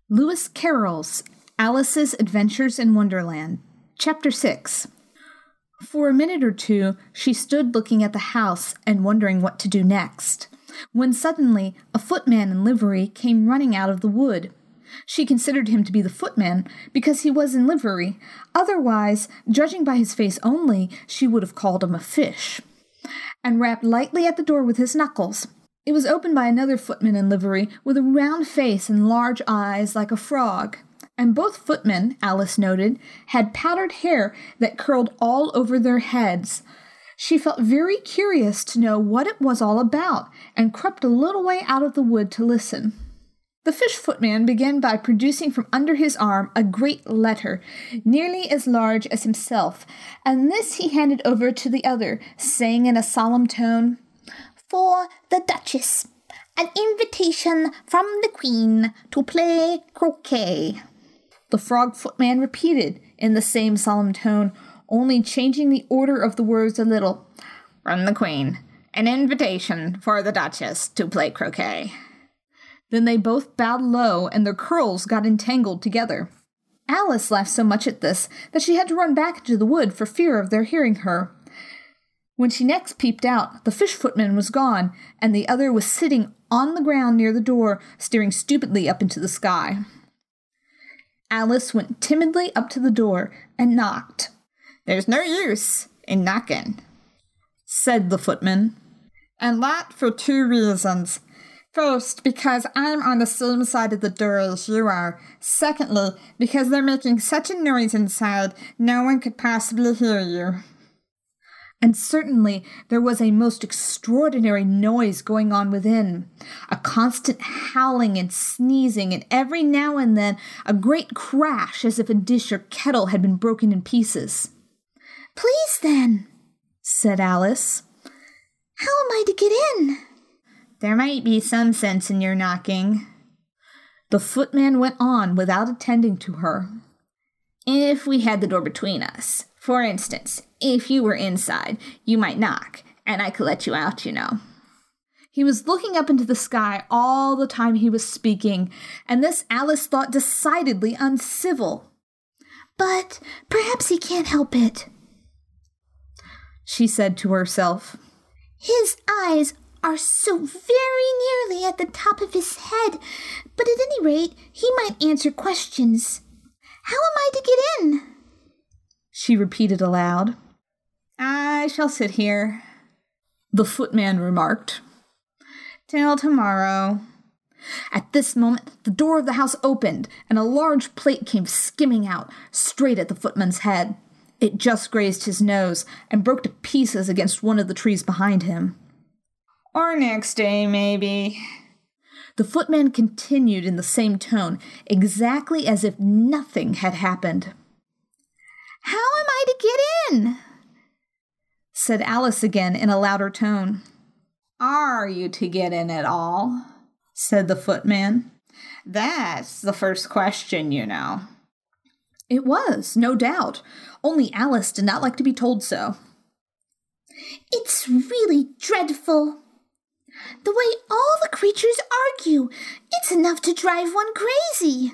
Lewis Carroll's Alice's Adventures in Wonderland, Chapter 6. For a minute or two, she stood looking at the house and wondering what to do next, when suddenly a footman in livery came running out of the wood. She considered him to be the footman because he was in livery. Otherwise, judging by his face only, she would have called him a fish, and rapped lightly at the door with his knuckles. It was opened by another footman in livery, with a round face and large eyes like a frog. And both footmen, Alice noted, had powdered hair that curled all over their heads. She felt very curious to know what it was all about, and crept a little way out of the wood to listen. The fish footman began by producing from under his arm a great letter, nearly as large as himself, and this he handed over to the other, saying in a solemn tone, "For the Duchess, an invitation from the Queen to play croquet." The frog footman repeated in the same solemn tone, only changing the order of the words a little. "From the Queen, an invitation for the Duchess to play croquet." Then they both bowed low, and their curls got entangled together. Alice laughed so much at this that she had to run back into the wood for fear of their hearing her. When she next peeped out, the fish footman was gone, and the other was sitting on the ground near the door, staring stupidly up into the sky. Alice went timidly up to the door and knocked. "There's no use in knocking," said the footman, "and that for 2 reasons. First, because I'm on the same side of the door as you are. Secondly, because they're making such a noise inside, no one could possibly hear you." And certainly there was a most extraordinary noise going on within, a constant howling and sneezing, and every now and then a great crash as if a dish or kettle had been broken in pieces. "Please, then," said Alice, "how am I to get in?" "There might be some sense in your knocking." The footman went on without attending to her. "If we had the door between us, for instance, if you were inside, you might knock, and I could let you out, you know." He was looking up into the sky all the time he was speaking, and this Alice thought decidedly uncivil. "But perhaps he can't help it," she said to herself. "His eyes are so very nearly at the top of his head, but at any rate he might answer questions. How am I to get in?" she repeated aloud. "I shall sit here," the footman remarked, "till tomorrow." At this moment the door of the house opened, and a large plate came skimming out, straight at the footman's head. It just grazed his nose, and broke to pieces against one of the trees behind him. "Or next day, maybe," the footman continued in the same tone, exactly as if nothing had happened. "How am I to get in?" said Alice again in a louder tone. "Are you to get in at all?" said the footman. "That's the first question, you know." It was, no doubt, only Alice did not like to be told so. "It's really dreadful. The way all the creatures argue, it's enough to drive one crazy."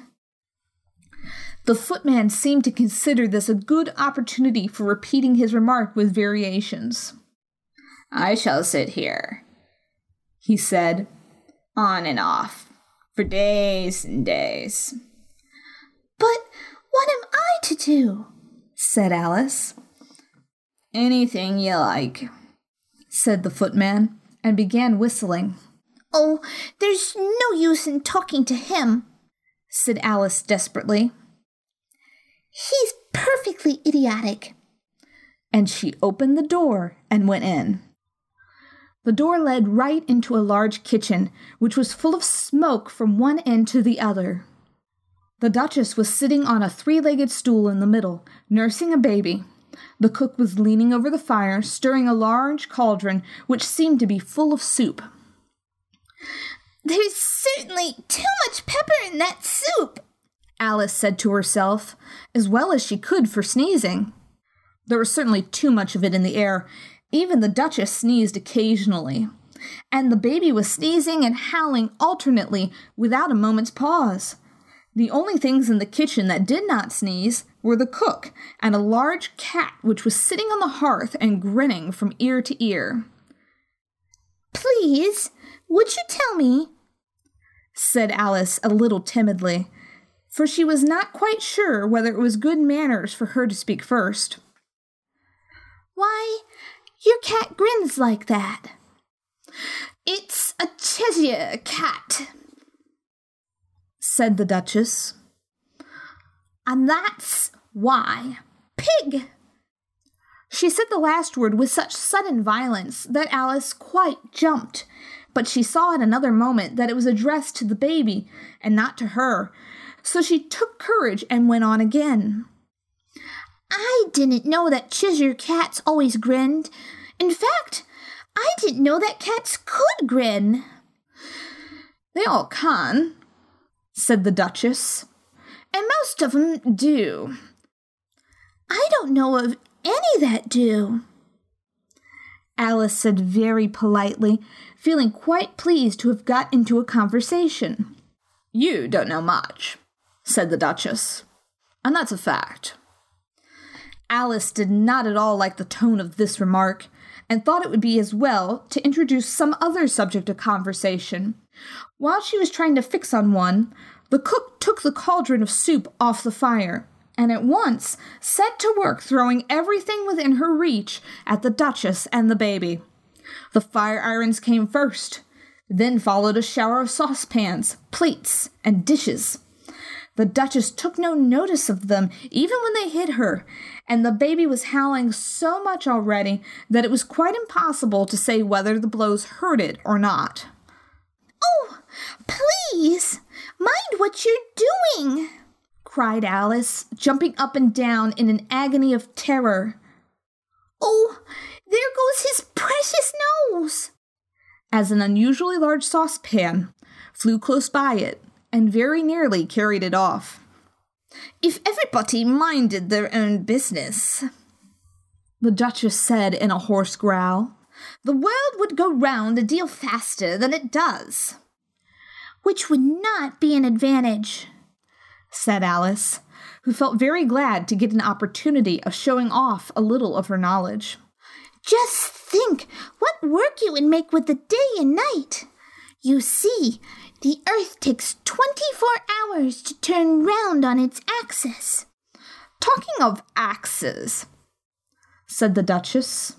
The footman seemed to consider this a good opportunity for repeating his remark with variations. "I shall sit here," he said, "on and off, for days and days." "But what am I to do?" said Alice. "Anything you like," said the footman, and began whistling. "Oh, there's no use in talking to him," said Alice desperately. "He's perfectly idiotic." And she opened the door and went in. The door led right into a large kitchen, which was full of smoke from one end to the other. The Duchess was sitting on a 3-legged stool in the middle, nursing a baby. The cook was leaning over the fire, stirring a large cauldron, which seemed to be full of soup. "There's certainly too much pepper in that soup," Alice said to herself, as well as she could for sneezing. There was certainly too much of it in the air. Even the Duchess sneezed occasionally, and the baby was sneezing and howling alternately without a moment's pause. The only things in the kitchen that did not sneeze were the cook and a large cat which was sitting on the hearth and grinning from ear to ear. "Please, would you tell me," said Alice a little timidly, for she was not quite sure whether it was good manners for her to speak first. "Why your cat grins like that?" "It's a Cheshire cat," said the Duchess. "And that's why. Pig!" She said the last word with such sudden violence that Alice quite jumped, but she saw in another moment that it was addressed to the baby and not to her, so she took courage and went on again. "I didn't know that Cheshire cats always grinned. In fact, I didn't know that cats could grin." "They all can," said the Duchess, "and most of 'em do." "I don't know of any that do," Alice said very politely, feeling quite pleased to have got into a conversation. "You don't know much," said the Duchess, "and that's a fact." Alice did not at all like the tone of this remark, and thought it would be as well to introduce some other subject of conversation. While she was trying to fix on one, the cook took the cauldron of soup off the fire, and at once set to work throwing everything within her reach at the Duchess and the baby. The fire irons came first, then followed a shower of saucepans, plates, and dishes. The Duchess took no notice of them, even when they hit her, and the baby was howling so much already that it was quite impossible to say whether the blows hurt it or not. "Oh, please, mind what you're doing," cried Alice, jumping up and down in an agony of terror. "Oh, there goes his precious nose," as an unusually large saucepan flew close by it and very nearly carried it off. "If everybody minded their own business," the Duchess said in a hoarse growl, "the world would go round a deal faster than it does." "Which would not be an advantage," said Alice, who felt very glad to get an opportunity of showing off a little of her knowledge. "Just think what work it would make with the day and night. You see, the earth takes 24 hours to turn round on its axis." "Talking of axes," said the Duchess,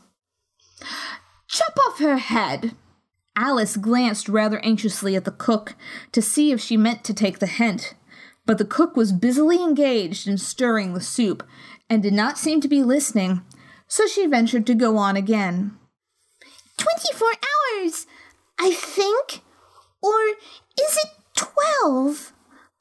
"chop off her head." Alice glanced rather anxiously at the cook to see if she meant to take the hint, but the cook was busily engaged in stirring the soup and did not seem to be listening, so she ventured to go on again. 24 hours, I think. Or is it 12?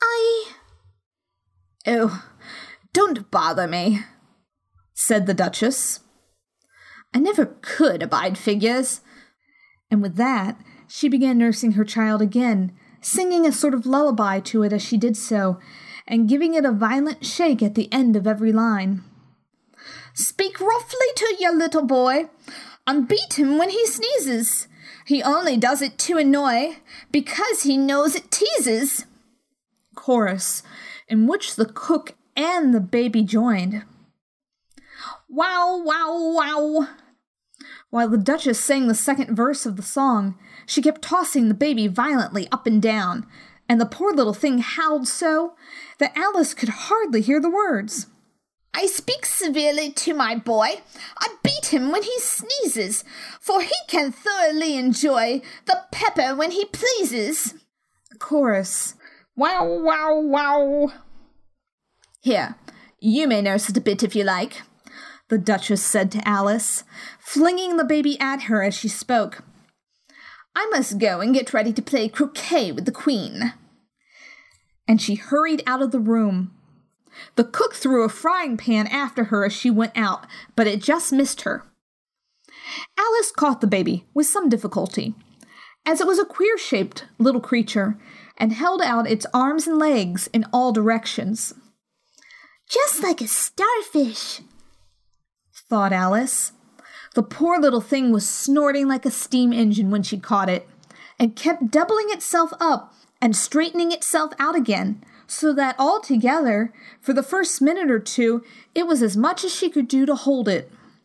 "Oh, don't bother me," said the Duchess. "I never could abide figures." And with that, she began nursing her child again, singing a sort of lullaby to it as she did so, and giving it a violent shake at the end of every line. "Speak roughly to your little boy, and beat him when he sneezes. He only does it to annoy, because he knows it teases." Chorus, in which the cook and the baby joined. "Wow, wow, wow." While the Duchess sang the second verse of the song, she kept tossing the baby violently up and down, and the poor little thing howled so that Alice could hardly hear the words. "I speak severely to my boy. I beat him when he sneezes, for he can thoroughly enjoy the pepper when he pleases." Chorus. "Wow, wow, wow." "Here, you may nurse it a bit if you like," the Duchess said to Alice, flinging the baby at her as she spoke. "I must go and get ready to play croquet with the Queen." And she hurried out of the room. The cook threw a frying pan after her as she went out, but it just missed her. Alice caught the baby with some difficulty, as it was a queer-shaped little creature, and held out its arms and legs in all directions. "Just like a starfish," thought Alice. The poor little thing was snorting like a steam engine when she caught it, and kept doubling itself up and straightening itself out again, so that altogether, for the first minute or two, it was as much as she could do to hold it.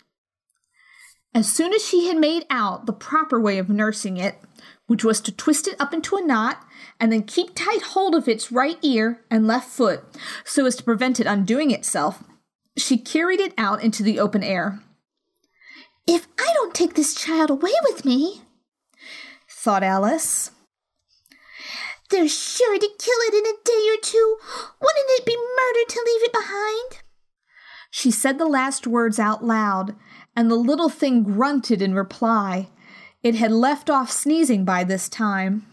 As soon as she had made out the proper way of nursing it, which was to twist it up into a knot and then keep tight hold of its right ear and left foot so as to prevent it undoing itself, she carried it out into the open air. "If I don't take this child away with me," thought Alice, "they're sure to kill it in a day or two. Wouldn't it be murder to leave it behind?" She said the last words out loud, and the little thing grunted in reply. It had left off sneezing by this time.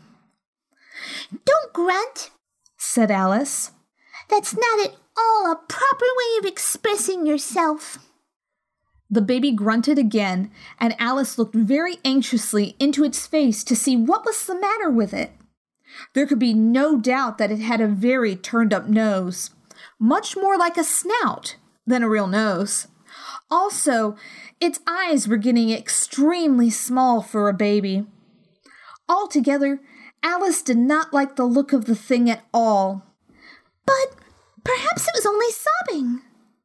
"Don't grunt," said Alice. "That's not at all a proper way of expressing yourself." The baby grunted again, and Alice looked very anxiously into its face to see what was the matter with it. There could be no doubt that it had a very turned-up nose, much more like a snout than a real nose. Also, its eyes were getting extremely small for a baby. Altogether, Alice did not like the look of the thing at all. "But perhaps it was only sobbing,"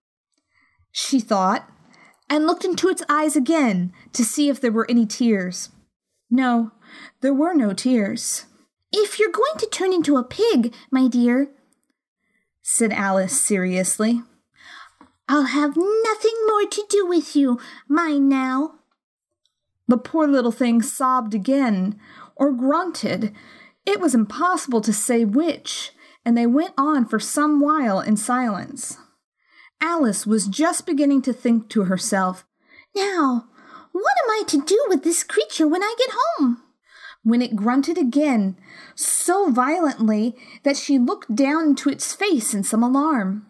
she thought, and looked into its eyes again to see if there were any tears. No, there were no tears. "If you're going to turn into a pig, my dear," said Alice seriously, "I'll have nothing more to do with you. Mind now." The poor little thing sobbed again, or grunted. It was impossible to say which, and they went on for some while in silence. Alice was just beginning to think to herself, "Now, what am I to do with this creature when I get home?" when it grunted again, so violently that she looked down into its face in some alarm.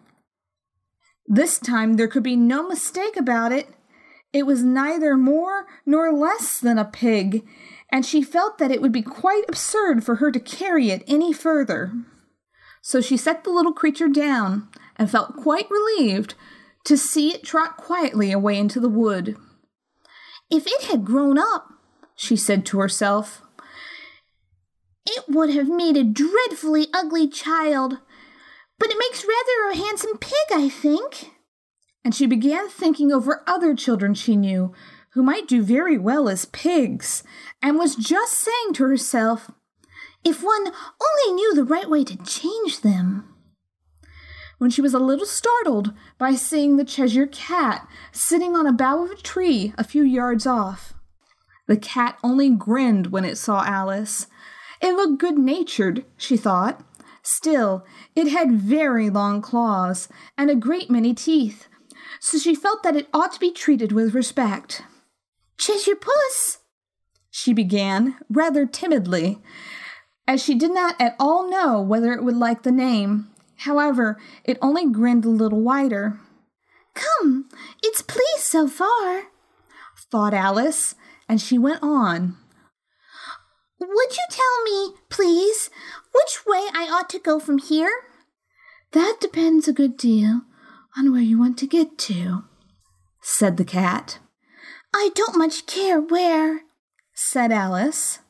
This time there could be no mistake about it. It was neither more nor less than a pig, and she felt that it would be quite absurd for her to carry it any further. So she set the little creature down and felt quite relieved to see it trot quietly away into the wood. "If it had grown up," she said to herself, "it would have made a dreadfully ugly child. But it makes rather a handsome pig, I think." And she began thinking over other children she knew who might do very well as pigs, and was just saying to herself, "If one only knew the right way to change them," when she was a little startled by seeing the Cheshire Cat sitting on a bough of a tree a few yards off. The cat only grinned when it saw Alice. It looked good-natured, she thought. Still, it had very long claws and a great many teeth, so she felt that it ought to be treated with respect. "Cheshire Puss," she began, rather timidly, as she did not at all know whether it would like the name. However, it only grinned a little wider. "Come, it's pleased so far," thought Alice, and she went on. "Would you tell me, please, which way I ought to go from here?" "That depends a good deal on where you want to get to," said the cat. "I don't much care where," said Alice.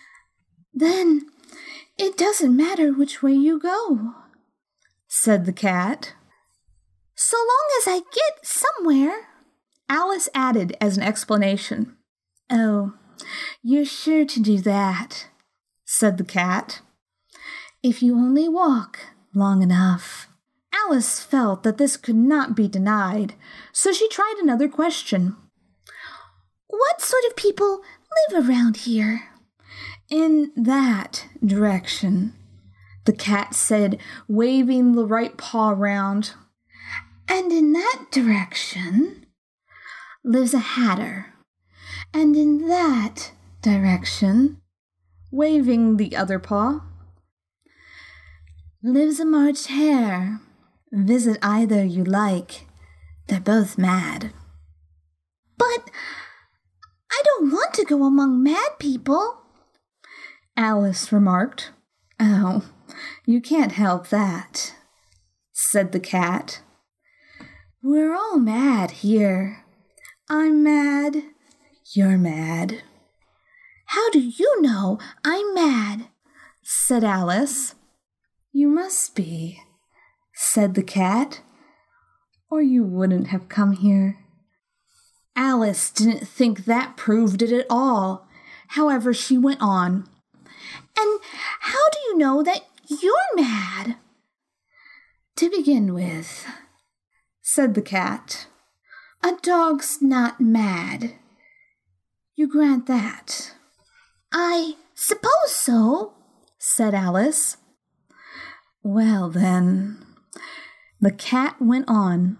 "Then it doesn't matter which way you go," said the cat. "So long as I get somewhere," Alice added as an explanation. "Oh, you're sure to do that," said the cat, "if you only walk long enough." Alice felt that this could not be denied, so she tried another question. "What sort of people live around here?" "In that direction," the cat said, waving the right paw round. "And in that direction lives a hatter. And in that direction," waving the other paw, "lives a March hare. Visit either you like. They're both mad." "But I don't want to go among mad people," Alice remarked. "Oh, you can't help that," said the cat. "We're all mad here. I'm mad. You're mad." "How do you know I'm mad?" said Alice. "You must be," said the cat, "or you wouldn't have come here." Alice didn't think that proved it at all. However, she went on. "And how do you know that you're mad?" "To begin with," said the cat, "a dog's not mad. You grant that?" "I suppose so," said Alice. "Well, then," the cat went on,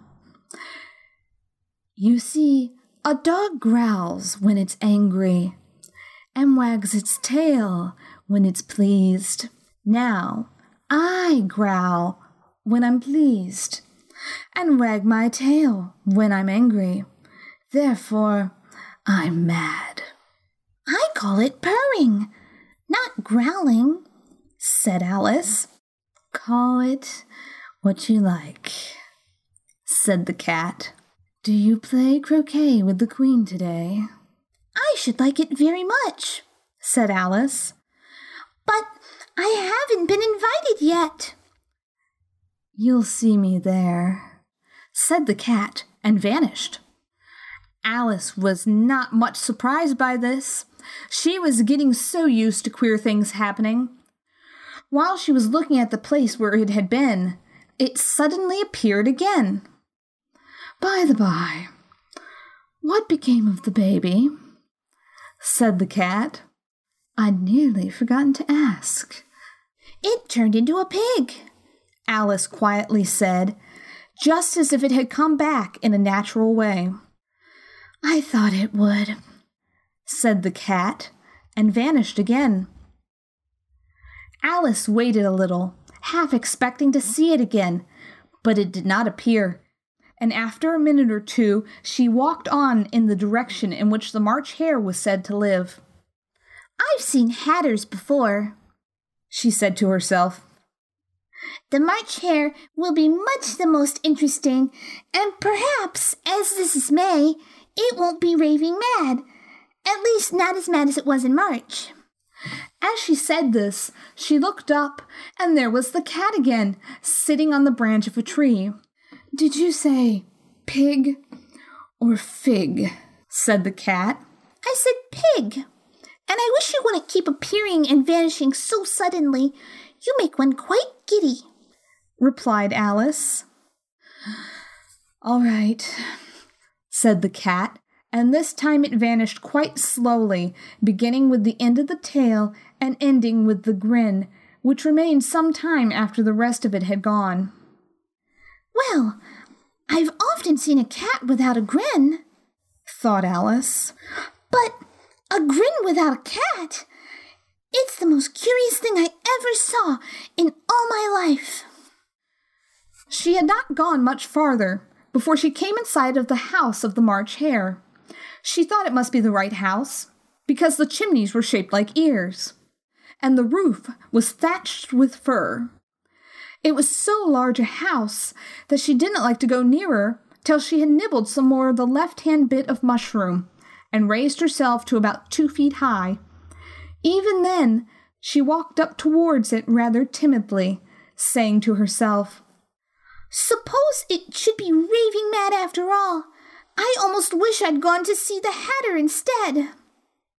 "you see, a dog growls when it's angry and wags its tail when it's pleased. Now, I growl when I'm pleased and wag my tail when I'm angry. Therefore, I'm mad." "I call it purring, not growling," said Alice. "Call it what you like," said the cat. "Do you play croquet with the Queen today?" "I should like it very much," said Alice. "But I haven't been invited yet." "You'll see me there," said the cat, and vanished. Alice was not much surprised by this. She was getting so used to queer things happening. While she was looking at the place where it had been, it suddenly appeared again. "By the by, what became of the baby?" said the cat. "I'd nearly forgotten to ask." "It turned into a pig," Alice quietly said, just as if it had come back in a natural way. "I thought it would," said the cat, and vanished again. Alice waited a little, half expecting to see it again, but it did not appear, and after a minute or two she walked on in the direction in which the March Hare was said to live. "I've seen hatters before," she said to herself. "The March Hare will be much the most interesting, and perhaps, as this is May, it won't be raving mad, at least not as mad as it was in March." As she said this, she looked up, and there was the cat again, sitting on the branch of a tree. "Did you say pig or fig?" said the cat. "I said pig, and I wish you wouldn't keep appearing and vanishing so suddenly. You make one quite giddy," replied Alice. "All right," said the cat, and this time it vanished quite slowly, beginning with the end of the tail and ending with the grin, which remained some time after the rest of it had gone. "Well, I've often seen a cat without a grin," thought Alice. "But a grin without a cat? It's the most curious thing I ever saw in all my life." She had not gone much farther before she came in sight of the house of the March Hare. She thought it must be the right house, because the chimneys were shaped like ears, and the roof was thatched with fur. It was so large a house that she didn't like to go nearer till she had nibbled some more of the left-hand bit of mushroom and raised herself to about 2 feet high. Even then, she walked up towards it rather timidly, saying to herself, "Suppose it should be raving mad after all. I almost wish I'd gone to see the Hatter instead."